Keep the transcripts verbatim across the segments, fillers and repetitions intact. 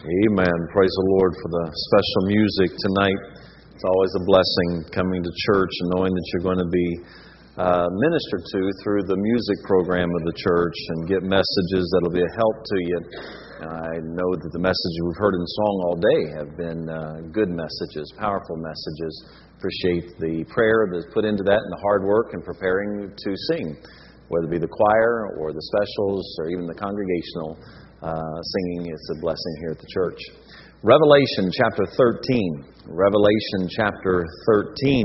Amen. Praise the Lord for the special music tonight. It's always a blessing coming to church and knowing that you're going to be uh, ministered to through the music program of the church and get messages that will be a help to you. I know that the messages we've heard in song all day have been uh, good messages, powerful messages. Appreciate the prayer that's put into that and the hard work in preparing to sing, whether it be the choir or the specials or even the congregational uh, singing. It's a blessing here at the church. Revelation chapter thirteen. Revelation chapter thirteen.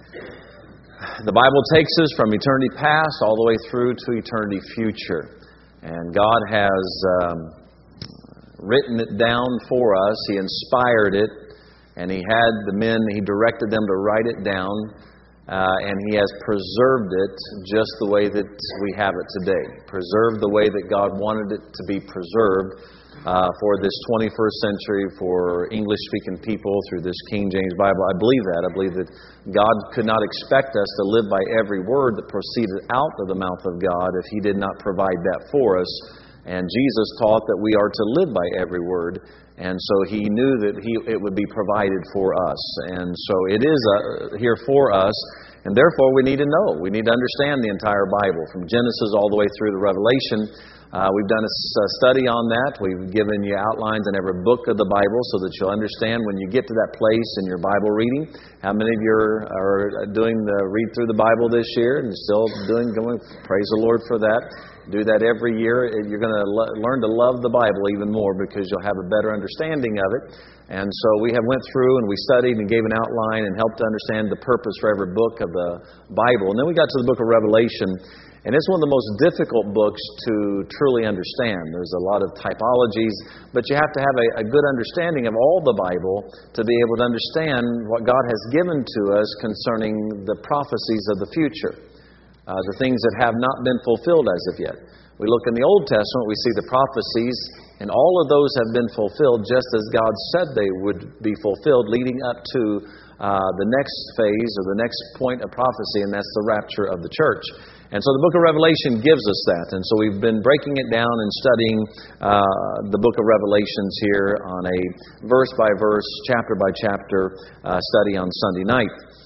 The Bible takes us from eternity past all the way through to eternity future. And God has um, written it down for us. He inspired it. And He had the men, He directed them to write it down. Uh, and He has preserved it just the way that we have it today. Preserved the way that God wanted it to be preserved uh, for this twenty-first century, for English-speaking people through this King James Bible. I believe that. I believe that God could not expect us to live by every word that proceeded out of the mouth of God if He did not provide that for us. And Jesus taught that we are to live by every word. And so He knew that he, it would be provided for us. And so it is uh, here for us. And therefore we need to know. We need to understand the entire Bible from Genesis all the way through to Revelation. Uh, we've done a study on that. We've given you outlines in every book of the Bible so that you'll understand when you get to that place in your Bible reading. How many of you are, are doing the read through the Bible this year and still doing, going, praise the Lord for that. Do that every year. You're going to le- learn to love the Bible even more because you'll have a better understanding of it. And so we have went through and we studied and gave an outline and helped to understand the purpose for every book of the Bible. And then we got to the book of Revelation. And it's one of the most difficult books to truly understand. There's a lot of typologies, but you have to have a, a good understanding of all the Bible to be able to understand what God has given to us concerning the prophecies of the future. Uh, the things that have not been fulfilled as of yet. We look in the Old Testament, we see the prophecies, and all of those have been fulfilled just as God said they would be fulfilled, leading up to uh, the next phase or the next point of prophecy, and that's the rapture of the church. And so the book of Revelation gives us that. And so we've been breaking it down and studying uh, the book of Revelations here on a verse-by-verse, chapter-by-chapter uh, study on Sunday night.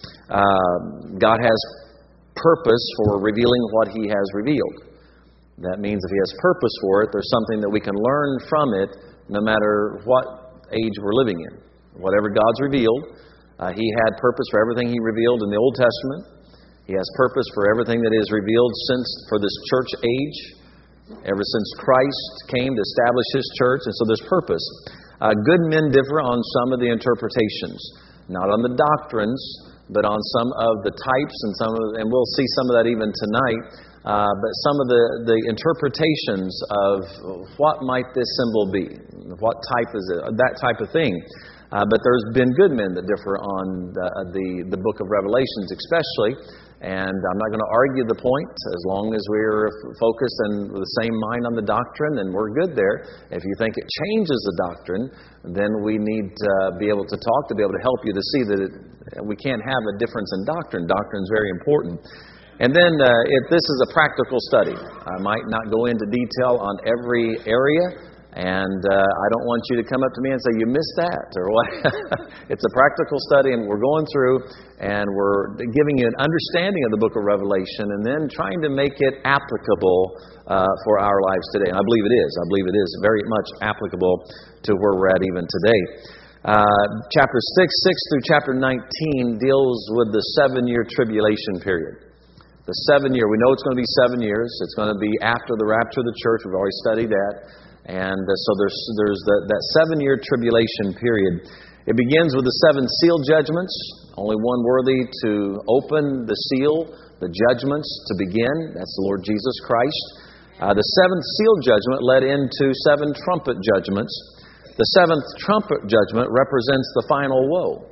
Uh, God has purpose for revealing what He has revealed. That means if He has purpose for it, there's something that we can learn from it no matter what age we're living in. Whatever God's revealed, uh, He had purpose for everything He revealed in the Old Testament. He has purpose for everything that is revealed since for this church age, ever since Christ came to establish His church. And so there's purpose. Uh, good men differ on some of the interpretations, not on the doctrines, but on some of the types, and some of, and we'll see some of that even tonight. Uh, but some of the, the interpretations of what might this symbol be, what type is it, that type of thing. Uh, but there's been good men that differ on the, the the book of Revelations, especially. And I'm not going to argue the point as long as we're focused and with the same mind on the doctrine, and we're good there. If you think it changes the doctrine, then we need to be able to talk to be able to help you to see that it, we can't have a difference in doctrine. Doctrine is very important. And then uh, if this is a practical study, I might not go into detail on every area. And uh, I don't want you to come up to me and say, you missed that, or what. It's a practical study, and we're going through, and we're giving you an understanding of the book of Revelation, and then trying to make it applicable uh, for our lives today. And I believe it is. I believe it is very much applicable to where we're at even today. Uh, chapter six, six through chapter nineteen deals with the seven-year tribulation period. The seven year, we know it's going to be seven years. It's going to be after the rapture of the church. We've already studied that. And uh, so there's there's the, that seven-year tribulation period. It begins with the seven seal judgments. Only one worthy to open the seal, the judgments to begin. That's the Lord Jesus Christ. Uh, the seventh seal judgment led into seven trumpet judgments. The seventh trumpet judgment represents the final woe.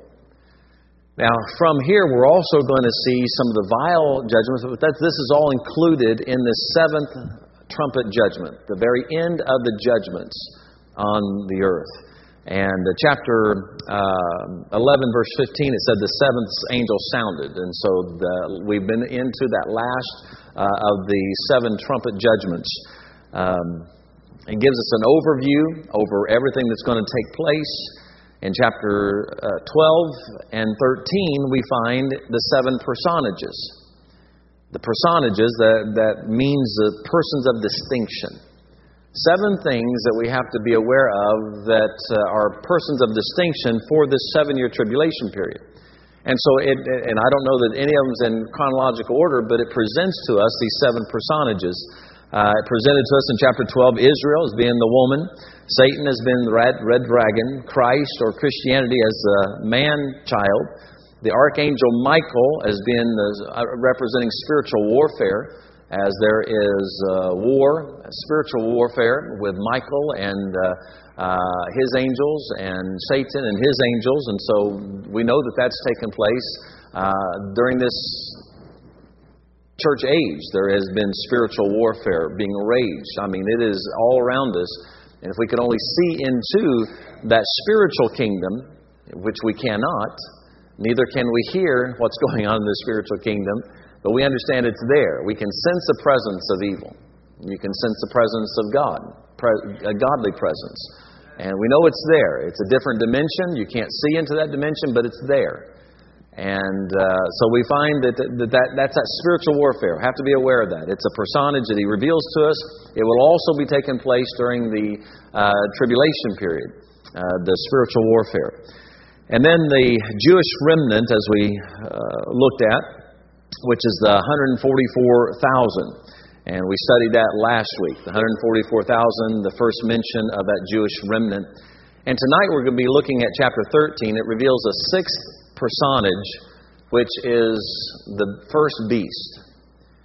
Now, from here, we're also going to see some of the vial judgments, but that, this is all included in the seventh trumpet judgment, the very end of the judgments on the earth. And uh, chapter uh, eleven, verse fifteen, it said the seventh angel sounded. And so the, we've been into that last uh, of the seven trumpet judgments. Um, It gives us an overview over everything that's going to take place. In chapter uh, twelve and thirteen, we find the seven personages. The personages, that, that means the persons of distinction. Seven things that we have to be aware of that uh, are persons of distinction for this seven-year tribulation period. And so, it, and I don't know that any of them is in chronological order, but it presents to us these seven personages. Uh, it presented to us in chapter twelve, Israel as being the woman, Satan has been the red, red dragon, Christ or Christianity as the man-child, the archangel Michael as being the, uh, representing spiritual warfare, as there is uh, war, spiritual warfare with Michael and uh, uh, his angels and Satan and his angels. And so we know that that's taken place uh, during this church age. There has been spiritual warfare being waged. I mean, it is all around us. And if we could only see into that spiritual kingdom, which we cannot, neither can we hear what's going on in the spiritual kingdom, but we understand it's there. We can sense the presence of evil. You can sense the presence of God, a godly presence. And we know it's there. It's a different dimension. You can't see into that dimension, but it's there. And uh, so we find that, that, that that's that spiritual warfare. We have to be aware of that. It's a personage that he reveals to us. It will also be taking place during the uh, tribulation period, uh, the spiritual warfare. And then the Jewish remnant, as we uh, looked at, which is the one hundred forty-four thousand. And we studied that last week, the one hundred forty-four thousand, the first mention of that Jewish remnant. And tonight we're going to be looking at chapter thirteen. It reveals a sixth personage, which is the first beast.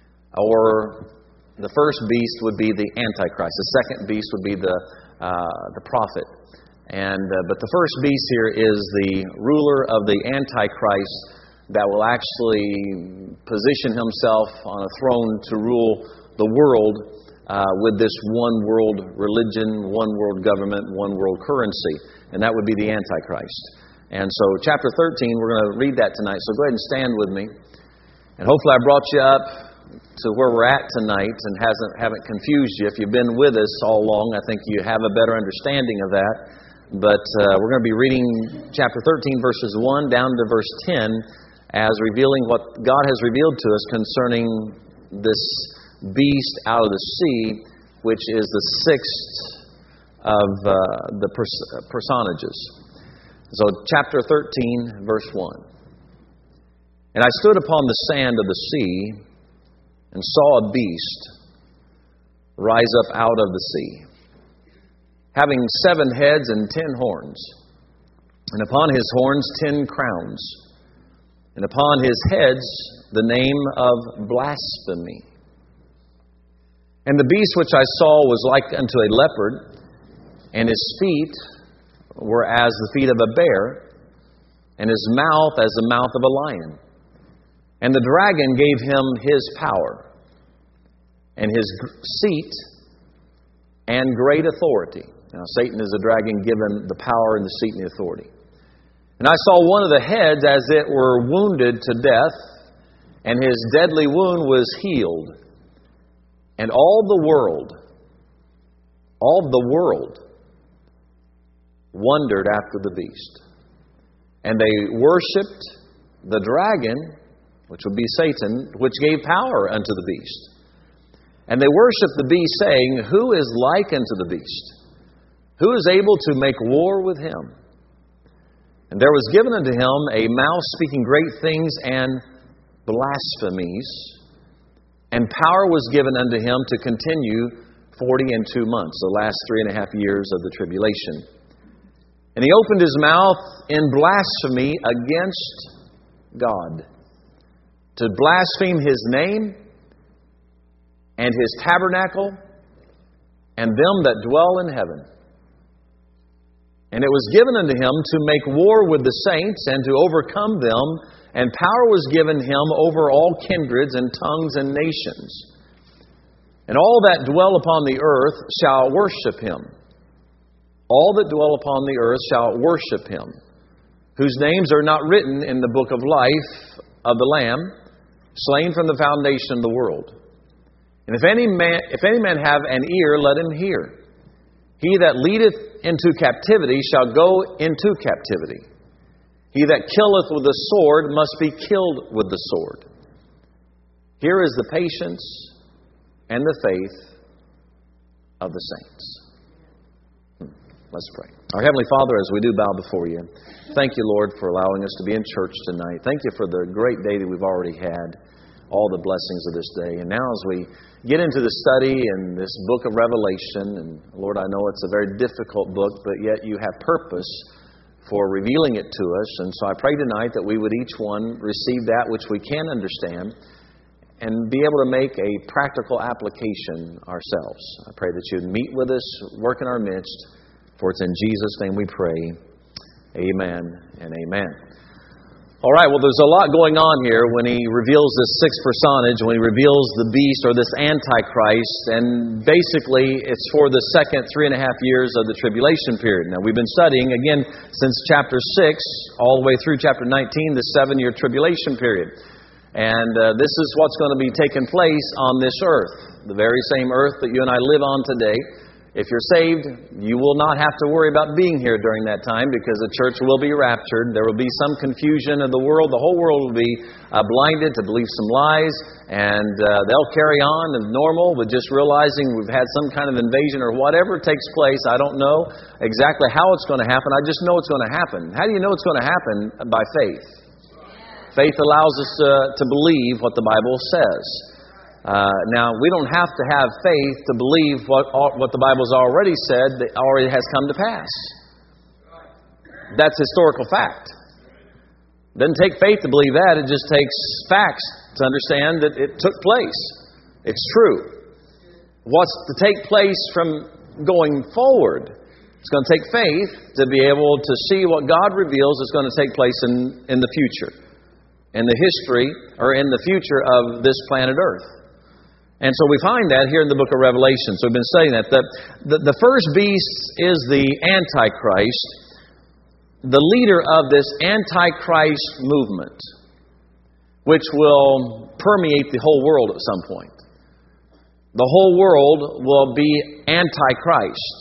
Or the first beast would be the Antichrist. The second beast would be the, uh, the prophet. And uh, but the first beast here is the ruler of the Antichrist, that will actually position himself on a throne to rule the world uh, with this one world religion, one world government, one world currency. And that would be the Antichrist. And so chapter thirteen, we're going to read that tonight. So go ahead and stand with me. And hopefully I brought you up to where we're at tonight and hasn't haven't confused you. If you've been with us all along, I think you have a better understanding of that. But uh, we're going to be reading chapter thirteen, verses one down to verse ten, as revealing what God has revealed to us concerning this beast out of the sea, which is the sixth of uh, the pers- personages. So chapter thirteen, verse one. And I stood upon the sand of the sea and saw a beast rise up out of the sea, having seven heads and ten horns, and upon his horns ten crowns, and upon his heads the name of blasphemy. And the beast which I saw was like unto a leopard, and his feet were as the feet of a bear, and his mouth as the mouth of a lion. And the dragon gave him his power, and his seat, and great authority. Now, Satan is a dragon given the power and the seat and the authority. And I saw one of the heads as it were wounded to death, and his deadly wound was healed. And all the world, all the world, wondered after the beast. And they worshipped the dragon, which would be Satan, which gave power unto the beast. And they worshipped the beast, saying, Who is like unto the beast? Who is able to make war with him? And there was given unto him a mouth speaking great things and blasphemies, and power was given unto him to continue forty and two months, the last three and a half years of the tribulation. And he opened his mouth in blasphemy against God, to blaspheme his name and his tabernacle and them that dwell in heaven. And it was given unto him to make war with the saints and to overcome them, and power was given him over all kindreds and tongues and nations. And all that dwell upon the earth shall worship him. All that dwell upon the earth shall worship him, whose names are not written in the book of life of the Lamb, slain from the foundation of the world. And if any man, if any man have an ear, let him hear. He that leadeth into captivity shall go into captivity. He that killeth with the sword must be killed with the sword. Here is the patience and the faith of the saints. Hmm. Let's pray. Our Heavenly Father, as we do bow before you, thank you, Lord, for allowing us to be in church tonight. Thank you for the great day that we've already had, all the blessings of this day. And now as we get into the study in this book of Revelation, and Lord, I know it's a very difficult book, but yet you have purpose for revealing it to us. And so I pray tonight that we would each one receive that which we can understand and be able to make a practical application ourselves. I pray that you'd meet with us, work in our midst, for it's in Jesus' name we pray. Amen and amen. All right, well, there's a lot going on here when he reveals this sixth personage, when he reveals the beast or this Antichrist, and basically it's for the second three and a half years of the tribulation period. Now, we've been studying, again, since chapter six, all the way through chapter nineteen, the seven-year tribulation period. And uh, this is what's going to be taking place on this earth, the very same earth that you and I live on today. If you're saved, you will not have to worry about being here during that time because the church will be raptured. There will be some confusion of the world. The whole world will be uh, blinded to believe some lies, and uh, they'll carry on as normal with just realizing we've had some kind of invasion or whatever takes place. I don't know exactly how it's going to happen. I just know it's going to happen. How do you know it's going to happen? By faith. Faith allows us to, to believe what the Bible says. Uh, now, we don't have to have faith to believe what what the Bible's already said that already has come to pass. That's historical fact. It doesn't take faith to believe that. It just takes facts to understand that it took place. It's true. What's to take place from going forward? It's going to take faith to be able to see what God reveals is going to take place in, in the future, in the history or in the future of this planet Earth. And so we find that here in the book of Revelation. So we've been saying that. The, the, the first beast is the Antichrist, the leader of this Antichrist movement, which will permeate the whole world at some point. The whole world will be Antichrist.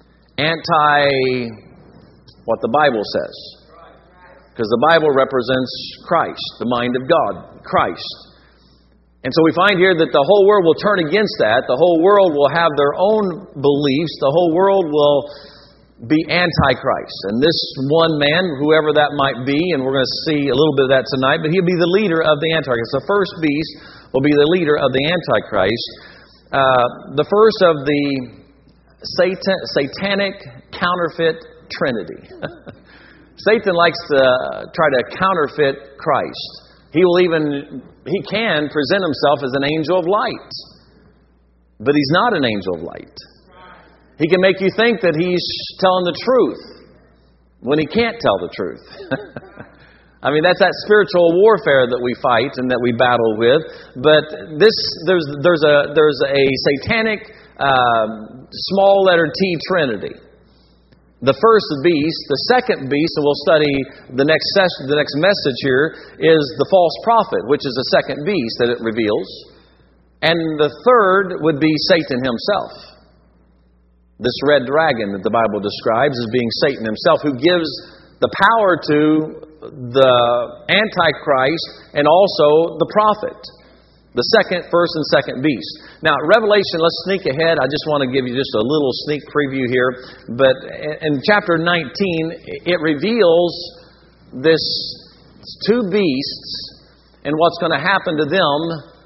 Anti what the Bible says. Because the Bible represents Christ, the mind of God, Christ. And so we find here that the whole world will turn against that. The whole world will have their own beliefs. The whole world will be Antichrist. And this one man, whoever that might be, and we're going to see a little bit of that tonight, but he'll be the leader of the Antichrist. The first beast will be the leader of the Antichrist. Uh, the first of the satan, satanic counterfeit trinity. Satan likes to try to counterfeit Christ. He will even, he can present himself as an angel of light. But he's not an angel of light. He can make you think that he's telling the truth when he can't tell the truth. I mean, that's that spiritual warfare that we fight and that we battle with. But this, there's, there's a, there's a satanic um, small letter T trinity. The first beast, the second beast, and we'll study the next session, the next message here, is the false prophet, which is the second beast that it reveals. And the third would be Satan himself. This red dragon that the Bible describes as being Satan himself, who gives the power to the Antichrist and also the prophet. The second, first and second beast. Now, Revelation, let's sneak ahead. I just want to give you just a little sneak preview here. But in chapter nineteen, it reveals this two beasts and what's going to happen to them,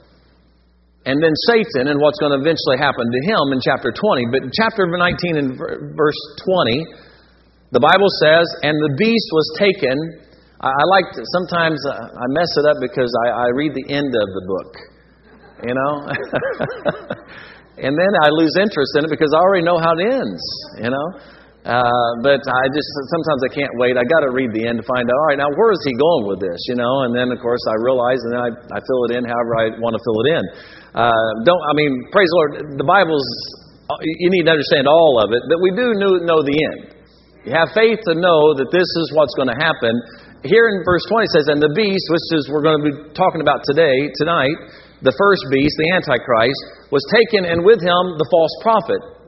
and then Satan and what's going to eventually happen to him in chapter twenty. But in chapter nineteen and verse twenty, the Bible says, and the beast was taken. I like to, sometimes I mess it up because I, I read the end of the book. You know, and then I lose interest in it because I already know how it ends, you know. Uh, but I just, sometimes I can't wait. I got to read the end to find out, all right, now where is he going with this, you know? And then, of course, I realize and then I, I fill it in however I want to fill it in. Uh, don't, I mean, praise the Lord, the Bible's, you need to understand all of it, but we do know, know the end. You have faith to know that this is what's going to happen. Here in verse twenty it says, and the beast, which is we're going to be talking about today, tonight, the first beast, the Antichrist, was taken, and with him the false prophet,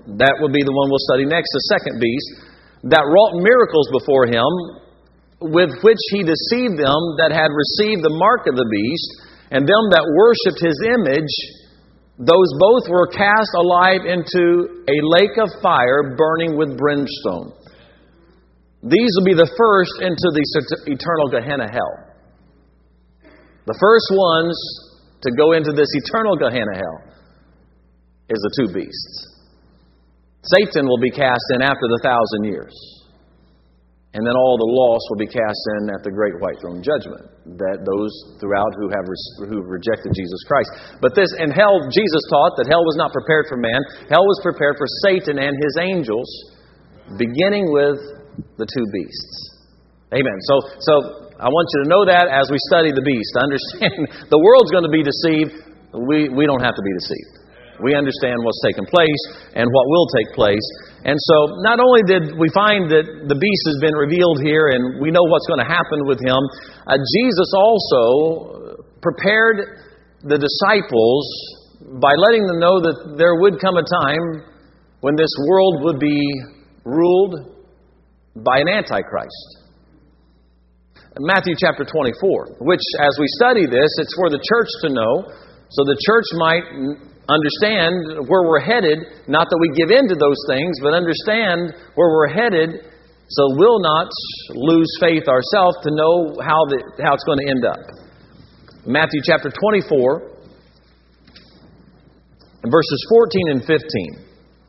That would be the one we'll study next, the second beast, that wrought miracles before him, with which he deceived them that had received the mark of the beast, and them that worshipped his image. Those both were cast alive into a lake of fire burning with brimstone. These will be the first into the eternal Gehenna hell. The first ones to go into this eternal Gehenna hell is the two beasts. Satan will be cast in after the thousand years. And then all the lost will be cast in at the great white throne judgment. That those throughout who have who rejected Jesus Christ. But this in hell, Jesus taught that hell was not prepared for man. Hell was prepared for Satan and his angels, beginning with the two beasts. Amen. So, so I want you to know that as we study the beast. Understand the world's going to be deceived. We we don't have to be deceived. We understand what's taken place and what will take place. And so not only did we find that the beast has been revealed here and we know what's going to happen with him, uh, Jesus also prepared the disciples by letting them know that there would come a time when this world would be ruled by an antichrist. Matthew chapter twenty-four, which as we study this, it's for the church to know, so the church might understand where we're headed, not that we give in to those things, but understand where we're headed so we'll not lose faith ourselves to know how, the, how it's going to end up. Matthew chapter twenty-four, verses fourteen and fifteen.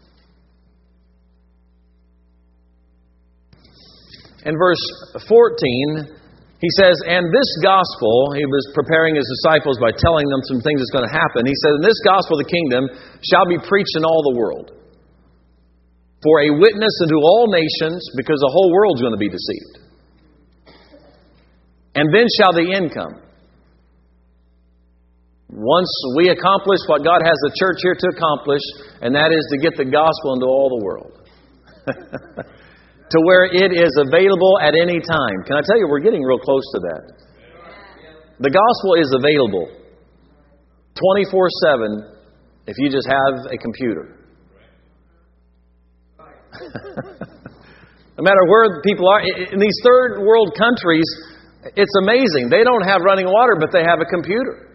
In verse fourteen, he says, and this gospel, he was preparing his disciples by telling them some things that's going to happen. He said, and this gospel of the kingdom shall be preached in all the world for a witness unto all nations, because the whole world's going to be deceived. And then shall the end come. Once we accomplish what God has the church here to accomplish, and that is to get the gospel into all the world. To where it is available at any time. Can I tell you, we're getting real close to that. The gospel is available twenty-four seven if you just have a computer. No matter where people are, in these third world countries, it's amazing. They don't have running water, but they have a computer.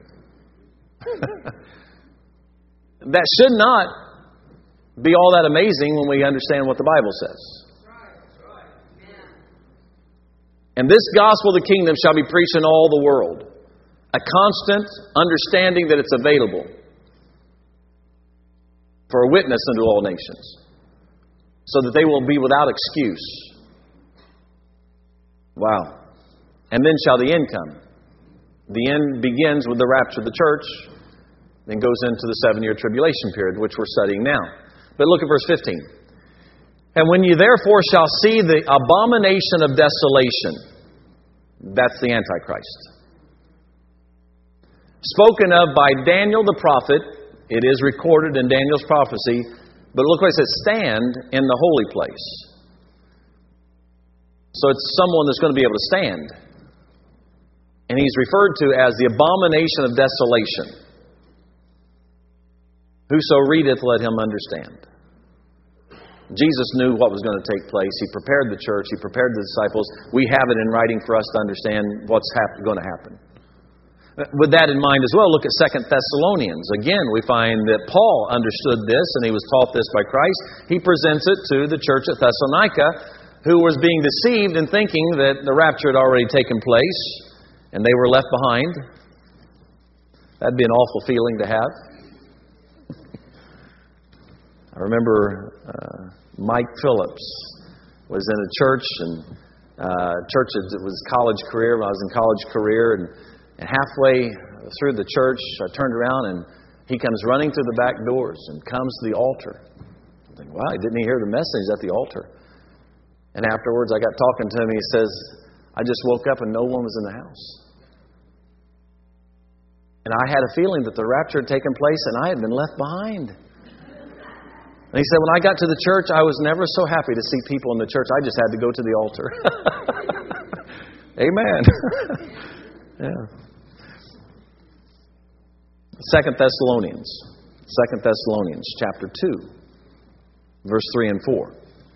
That should not be all that amazing when we understand what the Bible says. And this gospel of the kingdom shall be preached in all the world. A constant understanding that it's available for a witness unto all nations, so that they will be without excuse. Wow. And then shall the end come. The end begins with the rapture of the church, then goes into the seven-year tribulation period, which we're studying now. But look at verse fifteen. And when you therefore shall see the abomination of desolation, that's the Antichrist, spoken of by Daniel the prophet, it is recorded in Daniel's prophecy, but look what it says, stand in the holy place. So it's someone that's going to be able to stand. And he's referred to as the abomination of desolation. Whoso readeth, let him understand. Jesus knew what was going to take place. He prepared the church. He prepared the disciples. We have it in writing for us to understand what's hap- going to happen. With that in mind as well, look at Second Thessalonians. Again, we find that Paul understood this, and he was taught this by Christ. He presents it to the church at Thessalonica, who was being deceived in thinking that the rapture had already taken place, and they were left behind. That'd be an awful feeling to have. I remember uh, Mike Phillips was in a church, and uh, church it was college career. When I was in college career, and, and halfway through the church, I turned around and he comes running through the back doors and comes to the altar. I think, wow, didn't he hear the message at the altar? And afterwards, I got talking to him. He says, "I just woke up and no one was in the house, and I had a feeling that the rapture had taken place, and I had been left behind." And he said, when I got to the church, I was never so happy to see people in the church. I just had to go to the altar. Amen. Yeah. Second Thessalonians. Second Thessalonians chapter two. verse three and four.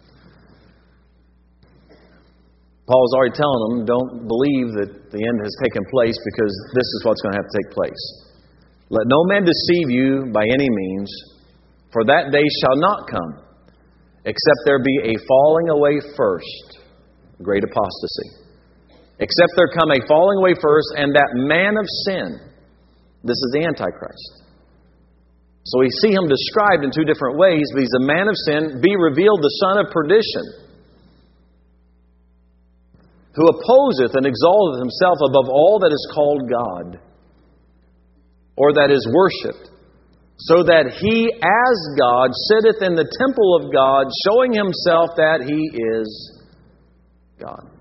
Paul's already telling them, don't believe that the end has taken place because this is what's going to have to take place. Let no man deceive you by any means, for that day shall not come, except there be a falling away first, great apostasy. Except there come a falling away first, and that man of sin, this is the Antichrist. So we see him described in two different ways, but he's a man of sin, be revealed the son of perdition, who opposeth and exalteth himself above all that is called God, or that is worshipped, so that he as God sitteth in the temple of God, showing himself that he is God.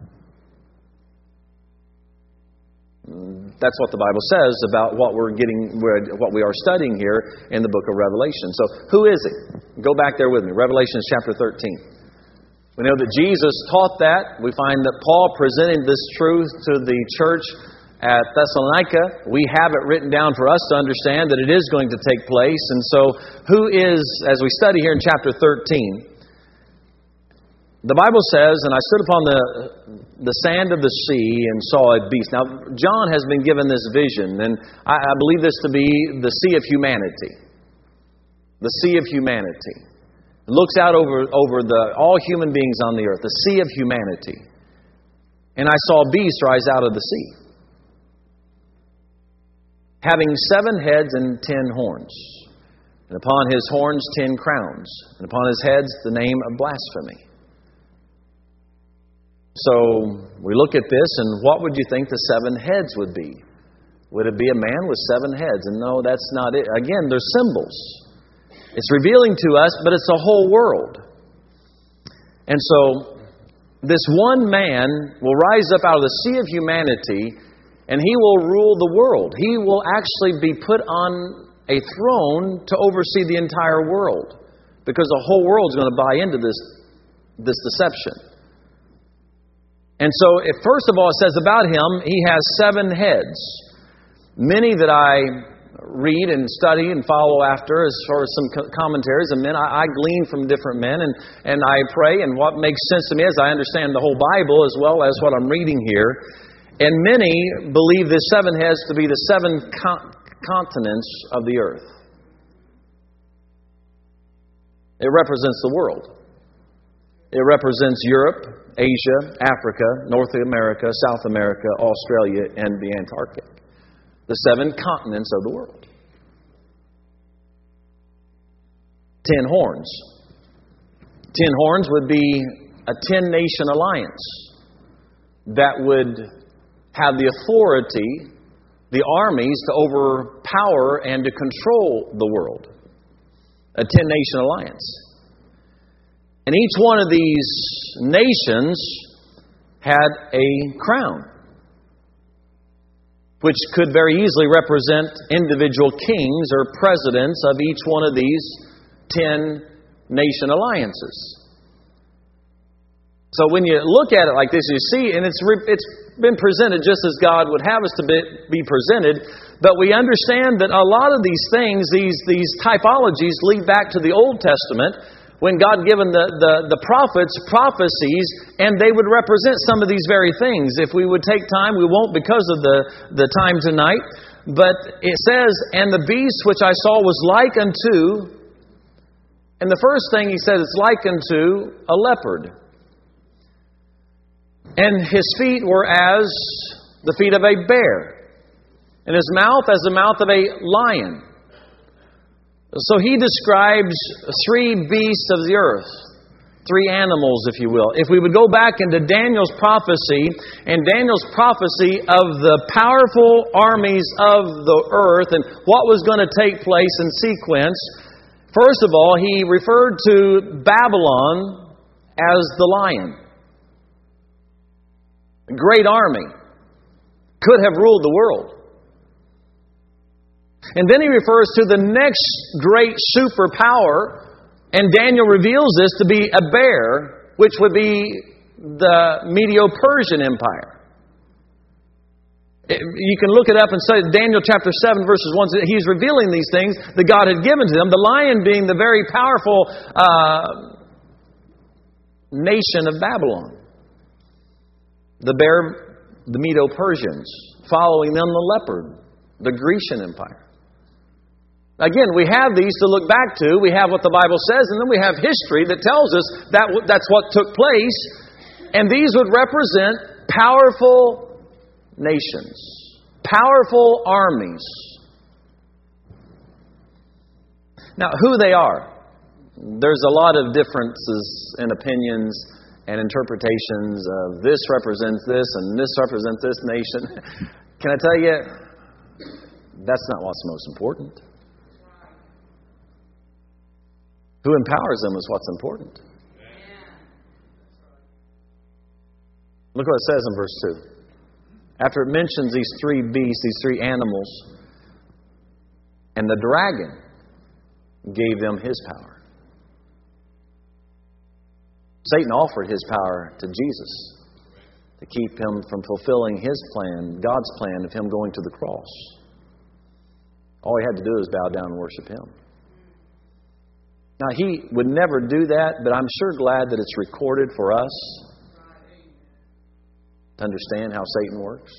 That's what the Bible says about what we're getting, what we are studying here in the book of Revelation. So who is it? Go back there with me. Revelation chapter thirteen. We know that Jesus taught that. We find that Paul presented this truth to the church at Thessalonica. We have it written down for us to understand that it is going to take place. And so who is, as we study here in chapter thirteen, the Bible says, and I stood upon the, the sand of the sea and saw a beast. Now, John has been given this vision, and I, I believe this to be the sea of humanity. The sea of humanity. It looks out over, over the all human beings on the earth, the sea of humanity. And I saw a beast rise out of the sea, having seven heads and ten horns, and upon his horns ten crowns, and upon his heads the name of blasphemy. So we look at this, and what would you think the seven heads would be? Would it be a man with seven heads? And no, that's not it. Again, they're symbols. It's revealing to us, but it's a whole world. And so this one man will rise up out of the sea of humanity, and he will rule the world. He will actually be put on a throne to oversee the entire world, because the whole world is going to buy into this, this deception. And so, if, first of all, it says about him, he has seven heads. Many that I read and study and follow after as far as some commentaries and men, I, I glean from different men, and, and I pray, and what makes sense to me is I understand the whole Bible as well as what I'm reading here. And many believe the seven heads to be the seven con- continents of the earth. It represents the world. It represents Europe, Asia, Africa, North America, South America, Australia, and the Antarctic. The seven continents of the world. Ten horns. Ten horns would be a ten-nation alliance that would have the authority, the armies, to overpower and to control the world. A ten-nation alliance. And each one of these nations had a crown, which could very easily represent individual kings or presidents of each one of these ten nation alliances. So when you look at it like this, you see, and it's re- it's been presented just as God would have us to be, be presented, but we understand that a lot of these things, these, these typologies, lead back to the Old Testament, when God given the, the, the prophets prophecies, and they would represent some of these very things. If we would take time, we won't because of the, the time tonight. But it says, and the beast which I saw was like unto, and the first thing he says, it's like unto a leopard. And his feet were as the feet of a bear, and his mouth as the mouth of a lion. So he describes three beasts of the earth, three animals, if you will. If we would go back into Daniel's prophecy, and Daniel's prophecy of the powerful armies of the earth and what was going to take place in sequence, first of all, he referred to Babylon as the lion. A great army. Could have ruled the world. And then he refers to the next great superpower, and Daniel reveals this to be a bear, which would be the Medo-Persian Empire. You can look it up and say Daniel chapter seven verses one. He's revealing these things that God had given to them. The lion being the very powerful uh, nation of Babylon. The bear, the Medo-Persians. Following them, the leopard, the Grecian Empire. Again, we have these to look back to. We have what the Bible says, and then we have history that tells us that that's what took place. And these would represent powerful nations, powerful armies. Now, who they are, there's a lot of differences in opinions and interpretations of this represents this and this represents this nation. Can I tell you, that's not what's most important. Who empowers them is what's important. Look what it says in verse two. After it mentions these three beasts, these three animals, and the dragon gave them his power. Satan offered his power to Jesus to keep him from fulfilling his plan, God's plan of him going to the cross. All he had to do was bow down and worship him. Now, he would never do that, but I'm sure glad that it's recorded for us to understand how Satan works.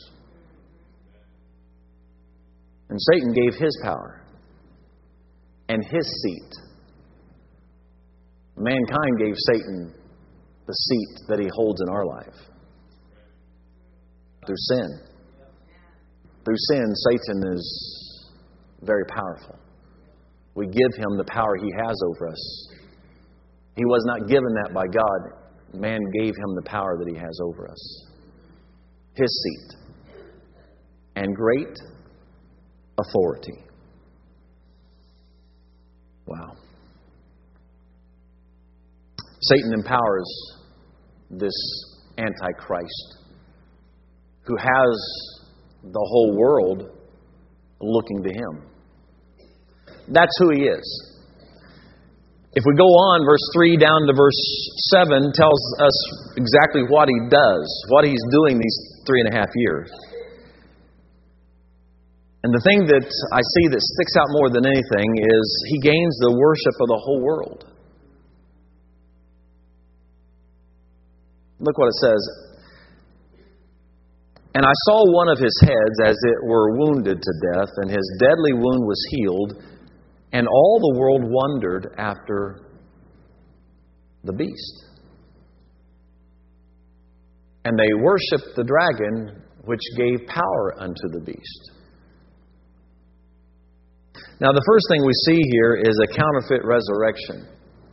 And Satan gave his power and his seat. Mankind gave Satan the seat that he holds in our life. Through sin. Through sin, Satan is very powerful. We give him the power he has over us. He was not given that by God. Man gave him the power that he has over us. His seat. And great authority. Wow. Satan empowers this Antichrist who has the whole world looking to him. That's who he is. If we go on, verse three down to verse seven tells us exactly what he does, what he's doing these three and a half years. And the thing that I see that sticks out more than anything is he gains the worship of the whole world. Look what it says. And I saw one of his heads as it were wounded to death, and his deadly wound was healed, and all the world wondered after the beast. And they worshipped the dragon, which gave power unto the beast. Now, the first thing we see here is a counterfeit resurrection.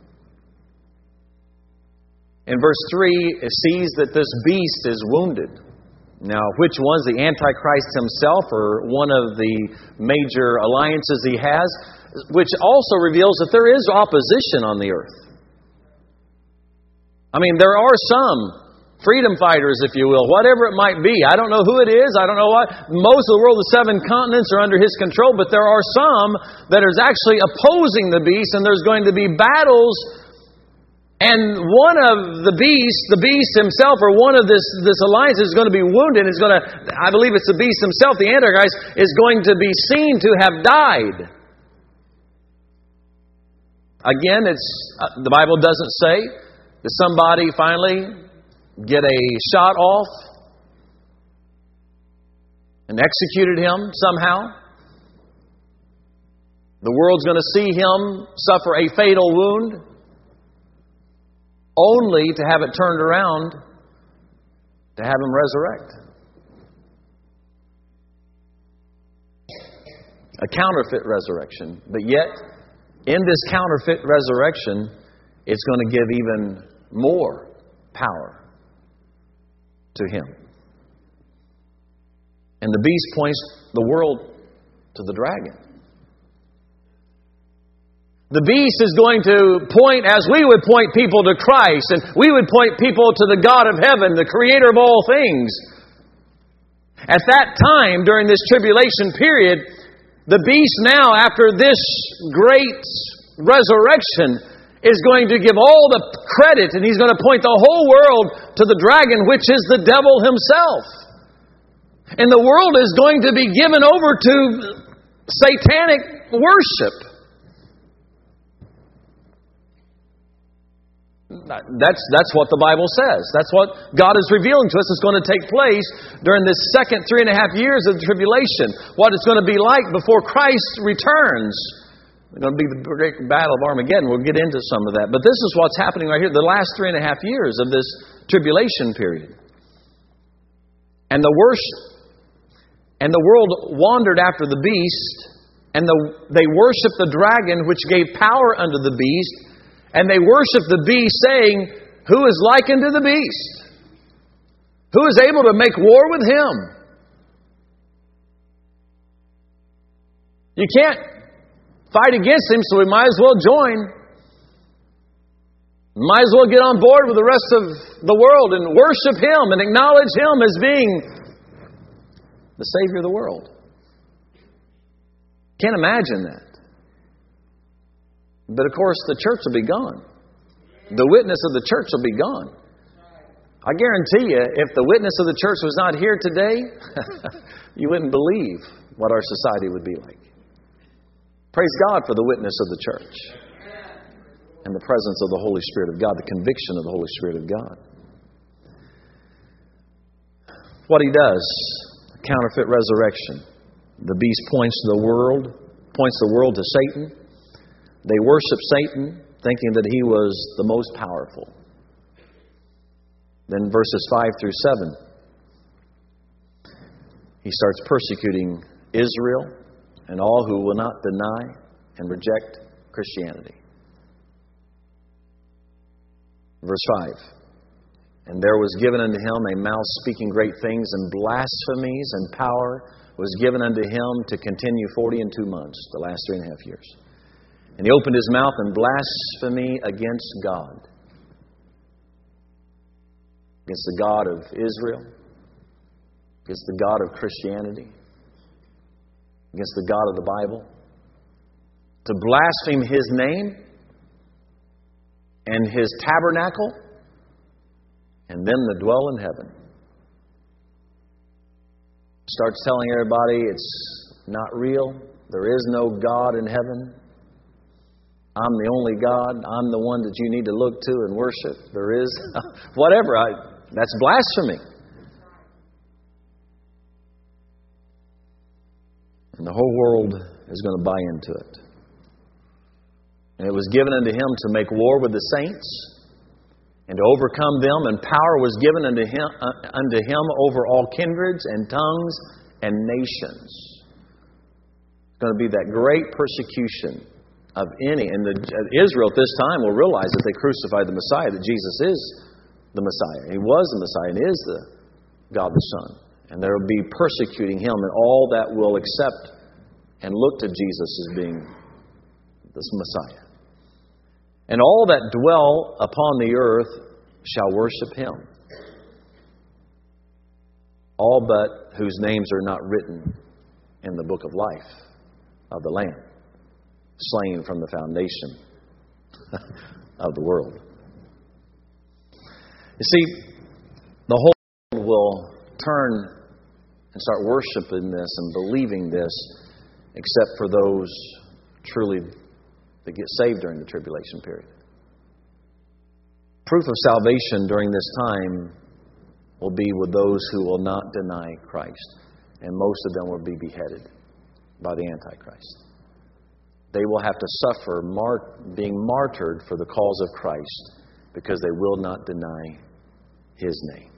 In verse three, it sees that this beast is wounded. Now, which one's the Antichrist himself or one of the major alliances he has, which also reveals that there is opposition on the earth. I mean, there are some freedom fighters, if you will, whatever it might be. I don't know who it is. I don't know what. Most of the world, the seven continents are under his control, but there are some that is actually opposing the beast, and there's going to be battles. And one of the beasts, the beast himself, or one of this, this alliance is going to be wounded. It's going to, I believe it's the beast himself, the Antichrist, is going to be seen to have died. Again, it's uh, the Bible doesn't say that somebody finally get a shot off and executed him somehow. The world's going to see him suffer a fatal wound, only to have it turned around to have him resurrect. A counterfeit resurrection. But yet, in this counterfeit resurrection, it's going to give even more power to him. And the beast points the world to the dragon. The beast is going to point, as we would point people to Christ, and we would point people to the God of heaven, the creator of all things. At that time, during this tribulation period, the beast now, after this great resurrection, is going to give all the credit, and he's going to point the whole world to the dragon, which is the devil himself. And the world is going to be given over to satanic worship. That's, that's what the Bible says. That's what God is revealing to us is going to take place during this second three and a half years of the tribulation. What it's going to be like before Christ returns. It's going to be the great battle of Armageddon. We'll get into some of that. But this is what's happening right here, the last three and a half years of this tribulation period. And the worship, and the world wandered after the beast, and the, they worshiped the dragon, which gave power unto the beast. And they worship the beast, saying, who is like unto the beast? Who is able to make war with him? You can't fight against him, so we might as well join. Might as well get on board with the rest of the world and worship him and acknowledge him as being the Savior of the world. Can't imagine that. But of course, the church will be gone. The witness of the church will be gone. I guarantee you, if the witness of the church was not here today, you wouldn't believe what our society would be like. Praise God for the witness of the church and the presence of the Holy Spirit of God, the conviction of the Holy Spirit of God. What he does, counterfeit resurrection. The beast points to the world, points the world to Satan. They worship Satan, thinking that he was the most powerful. Then verses five through seven, he starts persecuting Israel and all who will not deny and reject Christianity. Verse five, and there was given unto him a mouth speaking great things, and blasphemies, and power was given unto him to continue forty and two months, the last three and a half years. And he opened his mouth in blasphemy against God. Against the God of Israel. Against the God of Christianity. Against the God of the Bible. To blaspheme his name and his tabernacle. And them that dwell in heaven. Starts telling everybody it's not real. There is no God in heaven. I'm the only God. I'm the one that you need to look to and worship. There is whatever. I, that's blasphemy. And the whole world is going to buy into it. And it was given unto him to make war with the saints and to overcome them. And power was given unto him, uh, unto him over all kindreds and tongues and nations. It's going to be that great persecution of any, and the, Israel at this time will realize that they crucified the Messiah, that Jesus is the Messiah. He was the Messiah and is the God the Son. And they will be persecuting him, and all that will accept and look to Jesus as being this Messiah. And all that dwell upon the earth shall worship him. All but whose names are not written in the book of life of the Lamb, slain from the foundation of the world. You see, the whole world will turn and start worshiping this and believing this, except for those truly that get saved during the tribulation period. Proof of salvation during this time will be with those who will not deny Christ. And most of them will be beheaded by the Antichrist. They will have to suffer mar- being martyred for the cause of Christ because they will not deny his name.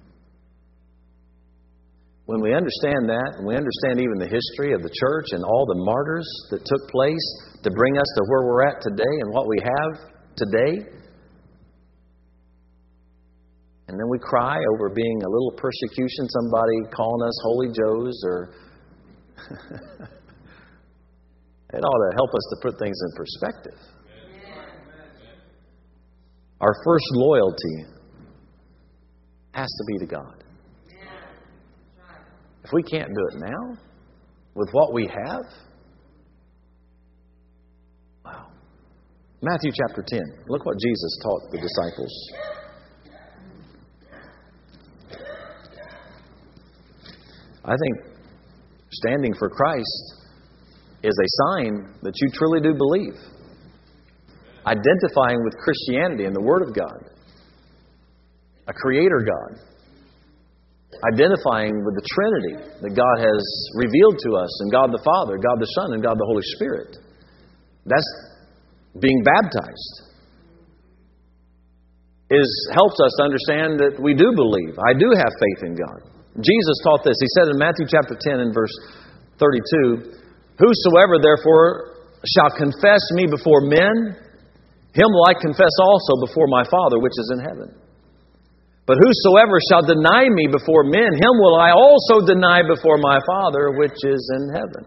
When we understand that, and we understand even the history of the church and all the martyrs that took place to bring us to where we're at today and what we have today, and then we cry over being a little persecution, somebody calling us Holy Joes, or it ought to help us to put things in perspective. Our first loyalty has to be to God. If we can't do it now, with what we have, wow. Matthew chapter ten. Look what Jesus taught the disciples. I think standing for Christ is a sign that you truly do believe. identifying with Christianity and the Word of God, a Creator God, identifying with the Trinity that God has revealed to us, and God the Father, God the Son, and God the Holy Spirit. That's being baptized. Is helps us to understand that we do believe. I do have faith in God. Jesus taught this. He said in Matthew chapter ten and verse thirty-two, "Whosoever therefore shall confess me before men, him will I confess also before my Father which is in heaven. But whosoever shall deny me before men, him will I also deny before my Father which is in heaven."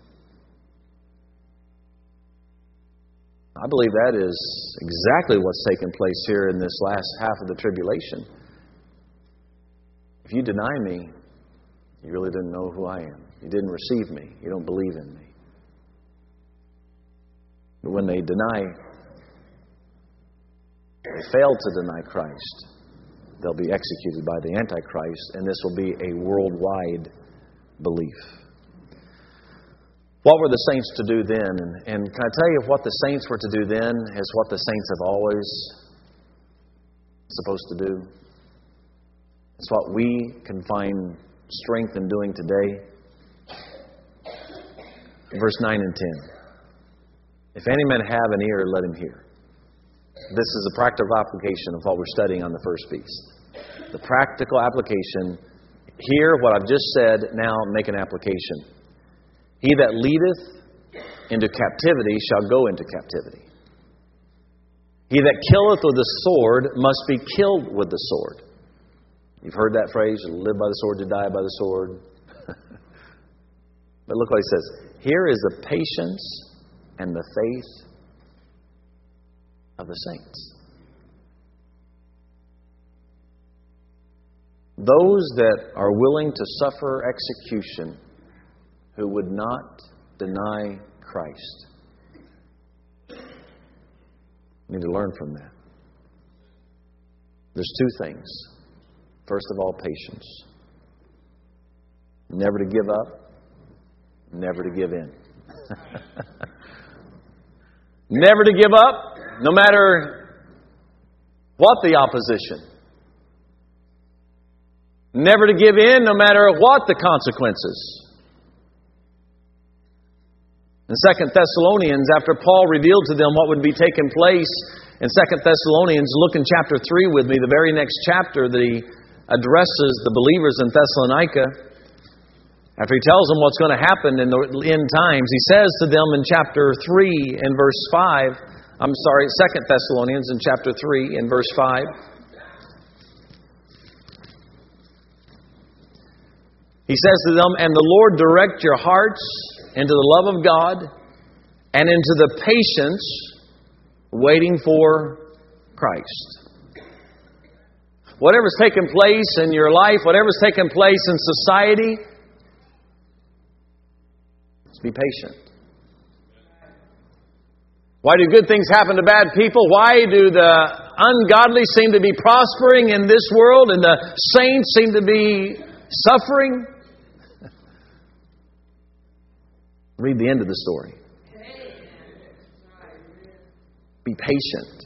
I believe that is exactly what's taken place here in this last half of the tribulation. If you deny me, you really didn't know who I am. You didn't receive me. You don't believe in me. But when they deny, they fail to deny Christ, they'll be executed by the Antichrist, and this will be a worldwide belief. What were the saints to do then? And, and can I tell you, what the saints were to do then is what the saints have always supposed to do. It's what we can find strength in doing today. Verse nine and ten. "If any man have an ear, let him hear." This is a practical application of what we're studying on the first piece. The practical application. Hear what I've just said, now make an application. "He that leadeth into captivity shall go into captivity. He that killeth with the sword must be killed with the sword." You've heard that phrase, "You live by the sword, you die by the sword." But look what he says. "Here is the patience and the faith of the saints." Those that are willing to suffer execution who would not deny Christ. We need to learn from that. There's two things. First of all, patience. Never to give up, never to give in. Never to give up, no matter what the opposition. Never to give in, no matter what the consequences. In Second Thessalonians, after Paul revealed to them what would be taking place in Second Thessalonians, look in chapter three with me, the very next chapter that he addresses the believers in Thessalonica. After he tells them what's going to happen in the end times, he says to them in chapter three and verse five, I'm sorry, Second Thessalonians in chapter three and verse five. He says to them, "And the Lord direct your hearts into the love of God and into the patience waiting for Christ." Whatever's taken place in your life, whatever's taken place in society, just be patient. Why do good things happen to bad people? Why do the ungodly seem to be prospering in this world and the saints seem to be suffering? Read the end of the story. Be patient.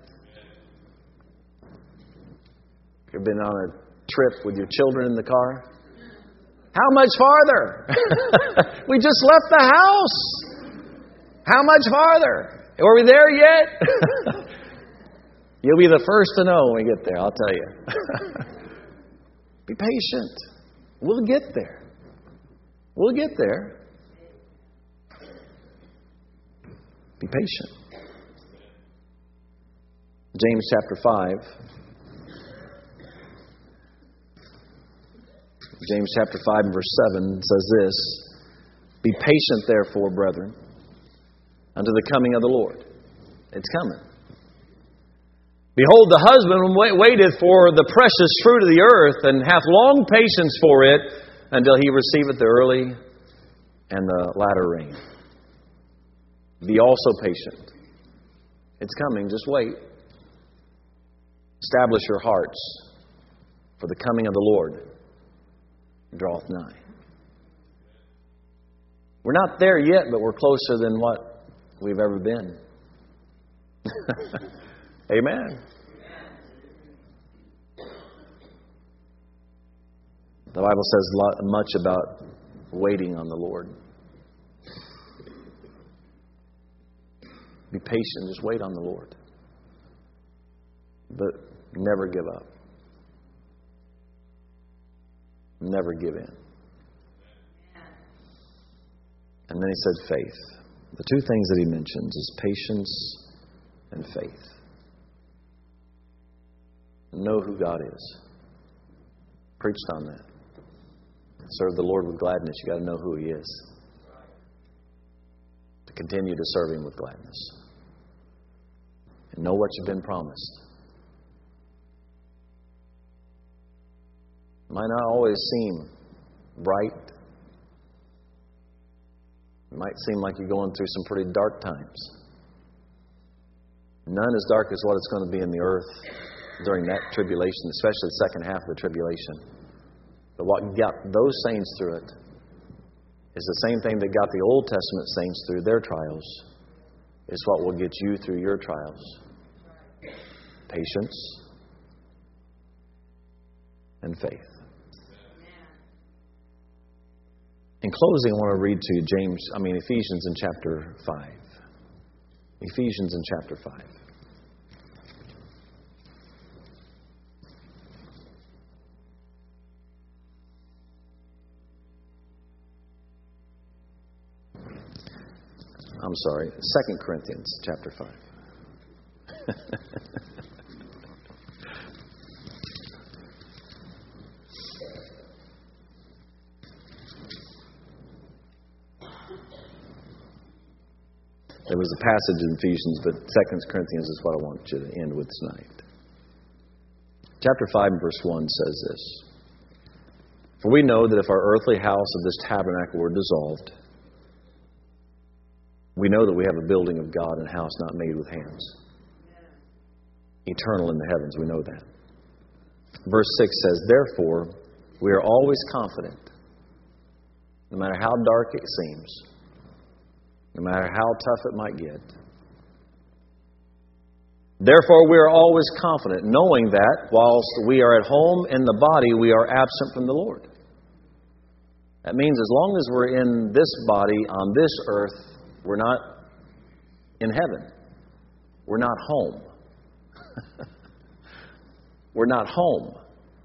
You've been on a trip with your children in the car? How much farther? We just left the house. How much farther? Are we there yet? You'll be the first to know when we get there, I'll tell you. Be patient. We'll get there. We'll get there. Be patient. James chapter five. James chapter five and verse seven says this: "Be patient, therefore, brethren, unto the coming of the Lord." It's coming. "Behold, the husband waiteth for the precious fruit of the earth, and hath long patience for it, until he receiveth the early and the latter rain. Be also patient." It's coming, just wait. "Establish your hearts, for the coming of the Lord draweth nigh." We're not there yet, but we're closer than what we've ever been. Amen. The Bible says a lot, much about waiting on the Lord. Be patient. Just wait on the Lord. But never give up. Never give in. And then he said faith. The two things that he mentions is patience and faith. Know who God is. Preached on that. Serve the Lord with gladness. You got to know who He is. To continue to serve Him with gladness. And know what you've been promised. It might not always seem bright. It might seem like you're going through some pretty dark times. None as dark as what it's going to be in the earth during that tribulation, especially the second half of the tribulation. But what got those saints through it is the same thing that got the Old Testament saints through their trials. Is what will get you through your trials. Patience and faith. In closing, I want to read to you James, I mean Ephesians in chapter five. Ephesians in chapter five. I'm sorry, Second Corinthians chapter five. There was a passage in Ephesians, but Second Corinthians is what I want you to end with tonight. Chapter five and verse one says this. For we know that if our earthly house of this tabernacle were dissolved, we know that we have a building of God and a house not made with hands. Eternal in the heavens, we know that. Verse six says, therefore, we are always confident, no matter how dark it seems, no matter how tough it might get. Therefore, we are always confident, knowing that whilst we are at home in the body, we are absent from the Lord. That means as long as we're in this body on this earth, we're not in heaven. We're not home. We're not home.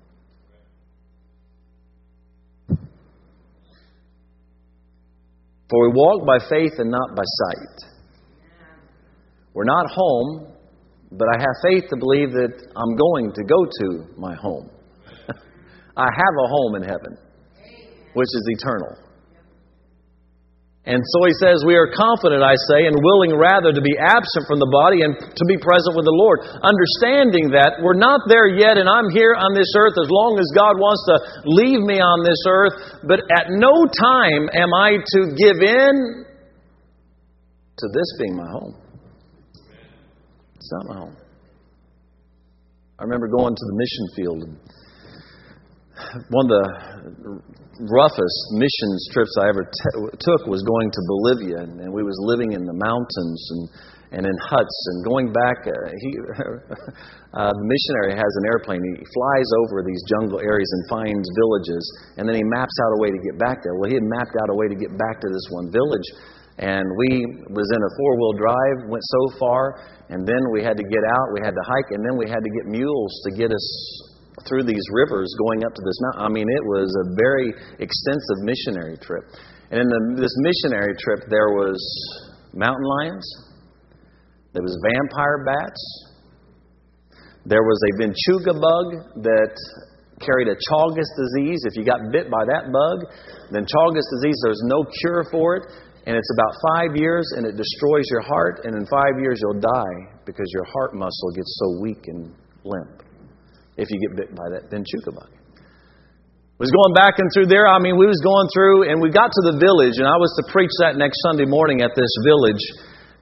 For we walk by faith and not by sight. We're not home, but I have faith to believe that I'm going to go to my home. I have a home in heaven, which is eternal. And so he says, we are confident, I say, and willing rather to be absent from the body and to be present with the Lord. Understanding that we're not there yet and I'm here on this earth as long as God wants to leave me on this earth. But at no time am I to give in to this being my home. It's not my home. I remember going to the mission field. One of the roughest missions trips I ever t- took was going to Bolivia, and, and we was living in the mountains and, and in huts. And going back, uh, he, uh, the missionary has an airplane. He flies over these jungle areas and finds villages, and then he maps out a way to get back there. Well, he had mapped out a way to get back to this one village, and we was in a four-wheel drive, went so far, and then we had to get out, we had to hike, and then we had to get mules to get us through these rivers going up to this mountain. I mean, it was a very extensive missionary trip. And in the, this missionary trip, there was mountain lions. There was vampire bats. There was a Ventuga bug that carried a Chagas disease. If you got bit by that bug, then Chagas disease, there's no cure for it. And it's about five years, and it destroys your heart. And in five years, you'll die because your heart muscle gets so weak and limp if you get bit by that Ventuga bug. Was going back and through there. I mean, we was going through, and we got to the village, and I was to preach that next Sunday morning at this village.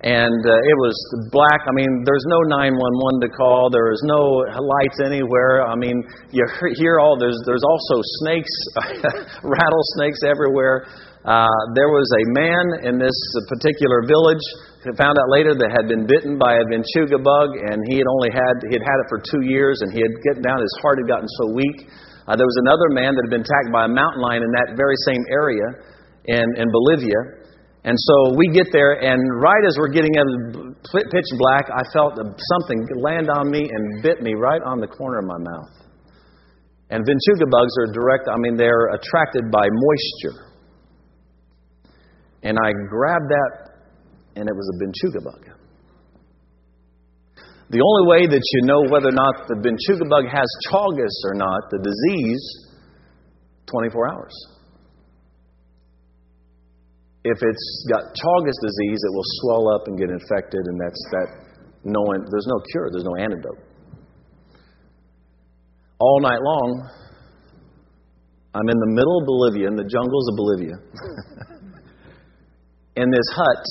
And uh, it was black. I mean, there's no nine one one to call. There is no lights anywhere. I mean, you hear all, there's, there's also snakes, rattlesnakes everywhere. Uh, there was a man in this particular village who found out later that had been bitten by a Vinchuga bug, and he had only had, he had had it for two years, and he had gotten down, his heart had gotten so weak. Uh, there was another man that had been attacked by a mountain lion in that very same area in, in Bolivia. And so we get there, and right as we're getting in pitch black, I felt something land on me and bit me right on the corner of my mouth. And Vinchuga bugs are direct, I mean, they're attracted by moisture. And I grabbed that, and it was a Vinchuga bug. The only way that you know whether or not the Vinchuga bug has Chagas or not, the disease, twenty-four hours. If it's got Chagas disease, it will swell up and get infected, and that's that. No, there's no cure. There's no antidote. All night long, I'm in the middle of Bolivia, in the jungles of Bolivia, in this hut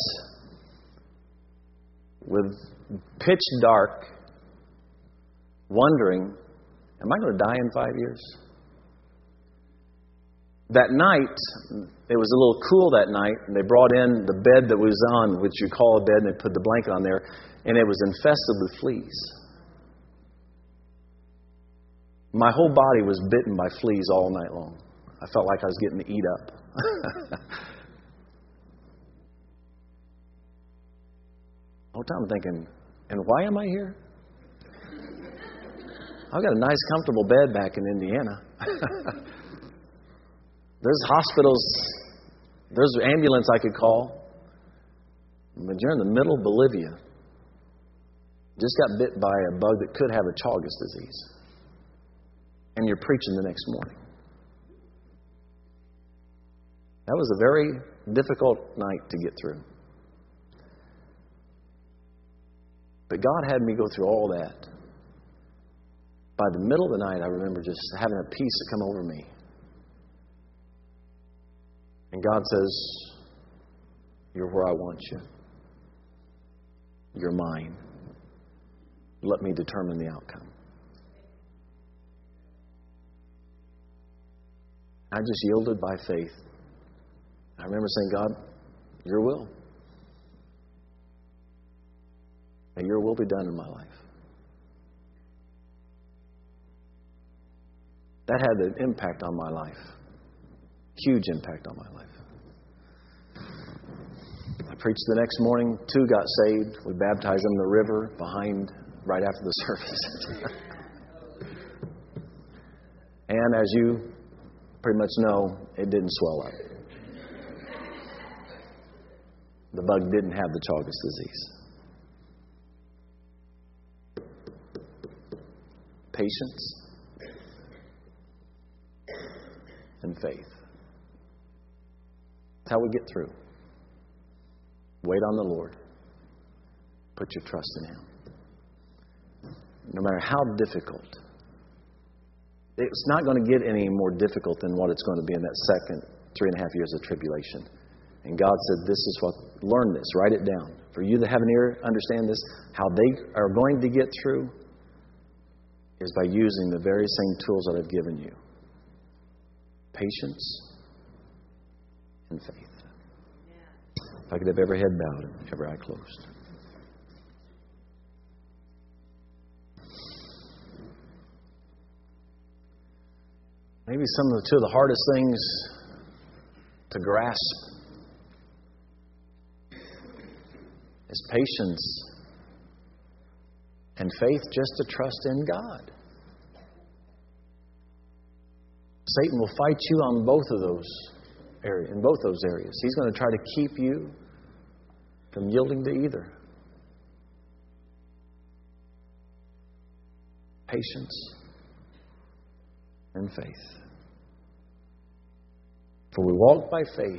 with pitch dark, wondering, am I going to die in five years? That night, it was a little cool that night, and they brought in the bed that was on, which you call a bed, and they put the blanket on there, and it was infested with fleas. My whole body was bitten by fleas all night long. I felt like I was getting eat up. All the time I'm thinking, and why am I here? I've got a nice, comfortable bed back in Indiana. There's hospitals, there's an ambulance I could call. But you're in the middle of Bolivia. Just got bit by a bug that could have a Chagas disease. And you're preaching the next morning. That was a very difficult night to get through. But God had me go through all that. By the middle of the night, I remember just having a peace come over me. And God says, you're where I want you. You're mine. Let me determine the outcome. I just yielded by faith. I remember saying, God, your will. May your will be done in my life. That had an impact on my life. Huge impact on my life. I preached the next morning. Two got saved. We baptized them in the river behind, right after the service. And as you pretty much know, it didn't swell up. The bug didn't have the Chagas disease. Patience and faith. That's how we get through. Wait on the Lord. Put your trust in Him. No matter how difficult. It's not going to get any more difficult than what it's going to be in that second three and a half years of tribulation. And God said, this is what, learn this, write it down. For you that have an ear, understand this. How they are going to get through is by using the very same tools that I've given you. Patience and faith. If I could have every head bowed and every eye closed. Maybe some of the two of the hardest things to grasp is patience and faith, just to trust in God. Satan will fight you on both of those areas, in both those areas. He's going to try to keep you from yielding to either. Patience and faith. For we walk by faith,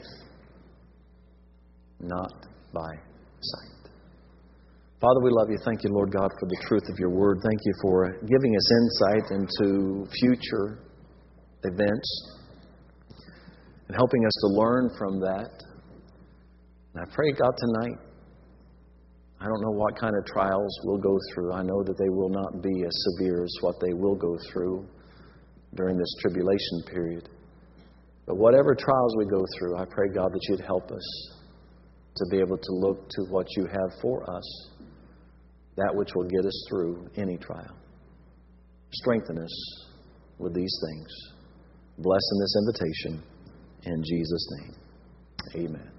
not by sight. Father, we love you. Thank you, Lord God, for the truth of your word. Thank you for giving us insight into future events and helping us to learn from that. And I pray, God, tonight I don't know what kind of trials we'll go through. I know that they will not be as severe as what they will go through during this tribulation period. But whatever trials we go through, I pray, God, that you'd help us to be able to look to what you have for us, that which will get us through any trial. Strengthen us with these things. Bless in this invitation. In Jesus' name, amen.